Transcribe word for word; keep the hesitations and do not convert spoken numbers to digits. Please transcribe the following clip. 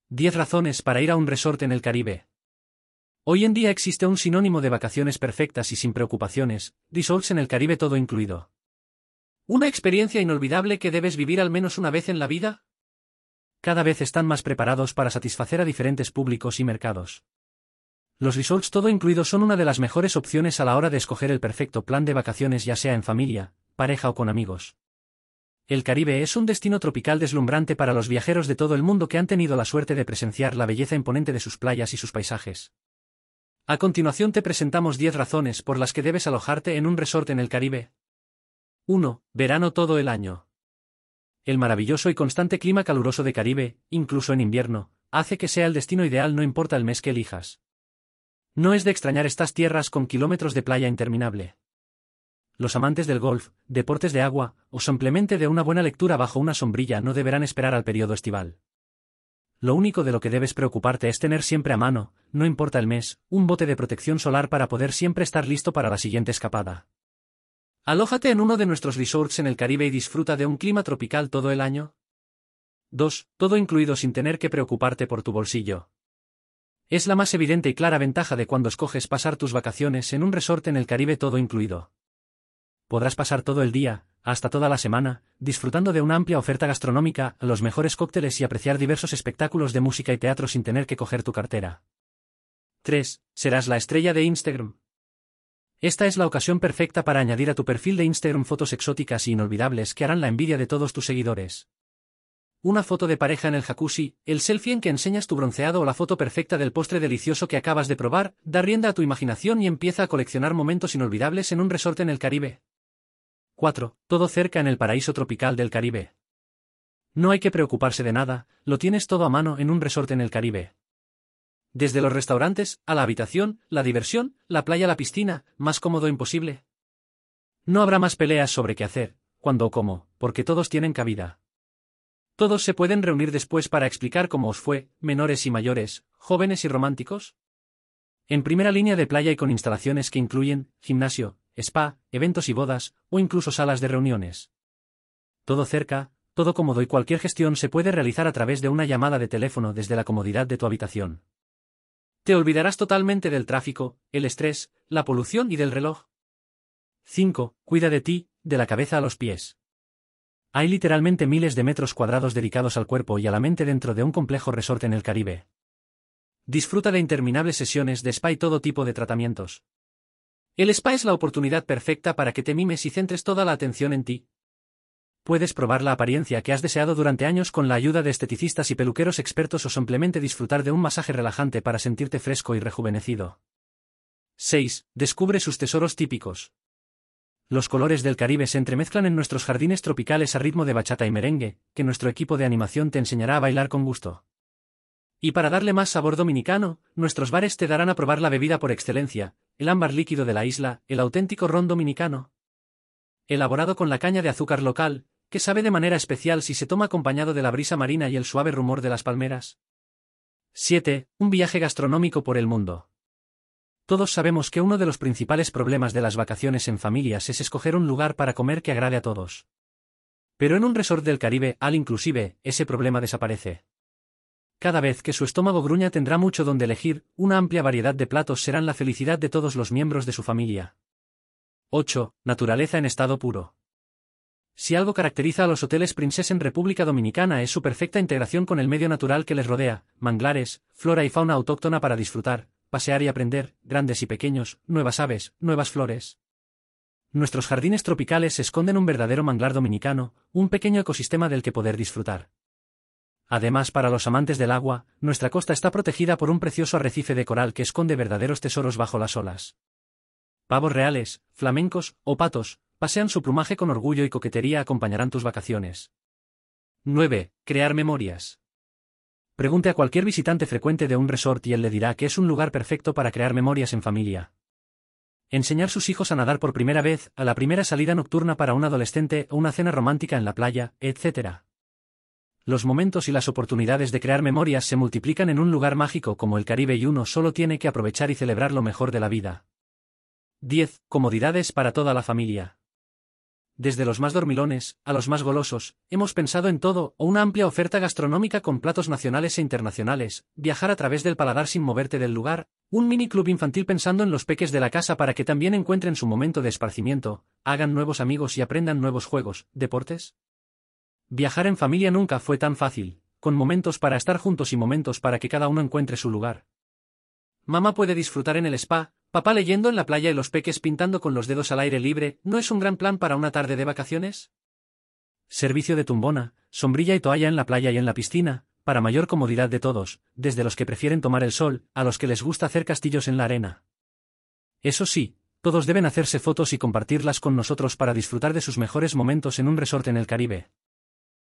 diez razones para ir a un resort en el Caribe. Hoy en día existe un sinónimo de vacaciones perfectas y sin preocupaciones, resorts en el Caribe todo incluido. ¿Una experiencia inolvidable que debes vivir al menos una vez en la vida? Cada vez están más preparados para satisfacer a diferentes públicos y mercados. Los resorts todo incluido son una de las mejores opciones a la hora de escoger el perfecto plan de vacaciones, ya sea en familia, pareja o con amigos. El Caribe es un destino tropical deslumbrante para los viajeros de todo el mundo que han tenido la suerte de presenciar la belleza imponente de sus playas y sus paisajes. A continuación te presentamos diez razones por las que debes alojarte en un resort en el Caribe. uno. Verano todo el año. El maravilloso y constante clima caluroso de Caribe, incluso en invierno, hace que sea el destino ideal no importa el mes que elijas. No es de extrañar estas tierras con kilómetros de playa interminable. Los amantes del golf, deportes de agua, o simplemente de una buena lectura bajo una sombrilla no deberán esperar al periodo estival. Lo único de lo que debes preocuparte es tener siempre a mano, no importa el mes, un bote de protección solar para poder siempre estar listo para la siguiente escapada. Alójate en uno de nuestros resorts en el Caribe y disfruta de un clima tropical todo el año. dos. Todo incluido sin tener que preocuparte por tu bolsillo. Es la más evidente y clara ventaja de cuando escoges pasar tus vacaciones en un resort en el Caribe todo incluido. Podrás pasar todo el día, hasta toda la semana, disfrutando de una amplia oferta gastronómica, los mejores cócteles y apreciar diversos espectáculos de música y teatro sin tener que coger tu cartera. tres. Serás la estrella de Instagram. Esta es la ocasión perfecta para añadir a tu perfil de Instagram fotos exóticas e inolvidables que harán la envidia de todos tus seguidores. Una foto de pareja en el jacuzzi, el selfie en que enseñas tu bronceado o la foto perfecta del postre delicioso que acabas de probar, da rienda a tu imaginación y empieza a coleccionar momentos inolvidables en un resort en el Caribe. cuatro. Todo cerca en el paraíso tropical del Caribe. No hay que preocuparse de nada, lo tienes todo a mano en un resort en el Caribe. Desde los restaurantes, a la habitación, la diversión, la playa, la piscina, más cómodo imposible. No habrá más peleas sobre qué hacer, cuándo o cómo, porque todos tienen cabida. Todos se pueden reunir después para explicar cómo os fue, menores y mayores, jóvenes y románticos. En primera línea de playa y con instalaciones que incluyen gimnasio, spa, eventos y bodas, o incluso salas de reuniones. Todo cerca, todo cómodo y cualquier gestión se puede realizar a través de una llamada de teléfono desde la comodidad de tu habitación. Te olvidarás totalmente del tráfico, el estrés, la polución y del reloj. cinco. Cuida de ti, de la cabeza a los pies. Hay literalmente miles de metros cuadrados dedicados al cuerpo y a la mente dentro de un complejo resort en el Caribe. Disfruta de interminables sesiones de spa y todo tipo de tratamientos. El spa es la oportunidad perfecta para que te mimes y centres toda la atención en ti. Puedes probar la apariencia que has deseado durante años con la ayuda de esteticistas y peluqueros expertos o simplemente disfrutar de un masaje relajante para sentirte fresco y rejuvenecido. seis. Descubre sus tesoros típicos. Los colores del Caribe se entremezclan en nuestros jardines tropicales a ritmo de bachata y merengue, que nuestro equipo de animación te enseñará a bailar con gusto. Y para darle más sabor dominicano, nuestros bares te darán a probar la bebida por excelencia, el ámbar líquido de la isla, el auténtico ron dominicano. Elaborado con la caña de azúcar local, que sabe de manera especial si se toma acompañado de la brisa marina y el suave rumor de las palmeras. siete. Un viaje gastronómico por el mundo. Todos sabemos que uno de los principales problemas de las vacaciones en familias es escoger un lugar para comer que agrade a todos. Pero en un resort del Caribe, al inclusive, ese problema desaparece. Cada vez que su estómago gruña tendrá mucho donde elegir, una amplia variedad de platos serán la felicidad de todos los miembros de su familia. ocho. Naturaleza en estado puro. Si algo caracteriza a los hoteles Princess en República Dominicana es su perfecta integración con el medio natural que les rodea, manglares, flora y fauna autóctona para disfrutar, pasear y aprender, grandes y pequeños, nuevas aves, nuevas flores. Nuestros jardines tropicales esconden un verdadero manglar dominicano, un pequeño ecosistema del que poder disfrutar. Además, para los amantes del agua, nuestra costa está protegida por un precioso arrecife de coral que esconde verdaderos tesoros bajo las olas. Pavos reales, flamencos o patos, pasean su plumaje con orgullo y coquetería acompañarán tus vacaciones. nueve. Crear memorias. Pregunte a cualquier visitante frecuente de un resort y él le dirá que es un lugar perfecto para crear memorias en familia. Enseñar a sus hijos a nadar por primera vez, a la primera salida nocturna para un adolescente o una cena romántica en la playa, etcétera. Los momentos y las oportunidades de crear memorias se multiplican en un lugar mágico como el Caribe y uno solo tiene que aprovechar y celebrar lo mejor de la vida. diez. Comodidades para toda la familia. Desde los más dormilones, a los más golosos, hemos pensado en todo, o una amplia oferta gastronómica con platos nacionales e internacionales, viajar a través del paladar sin moverte del lugar, un mini club infantil pensando en los peques de la casa para que también encuentren su momento de esparcimiento, hagan nuevos amigos y aprendan nuevos juegos, deportes. Viajar en familia nunca fue tan fácil, con momentos para estar juntos y momentos para que cada uno encuentre su lugar. Mamá puede disfrutar en el spa, papá leyendo en la playa y los peques pintando con los dedos al aire libre, ¿no es un gran plan para una tarde de vacaciones? Servicio de tumbona, sombrilla y toalla en la playa y en la piscina, para mayor comodidad de todos, desde los que prefieren tomar el sol, a los que les gusta hacer castillos en la arena. Eso sí, todos deben hacerse fotos y compartirlas con nosotros para disfrutar de sus mejores momentos en un resort en el Caribe.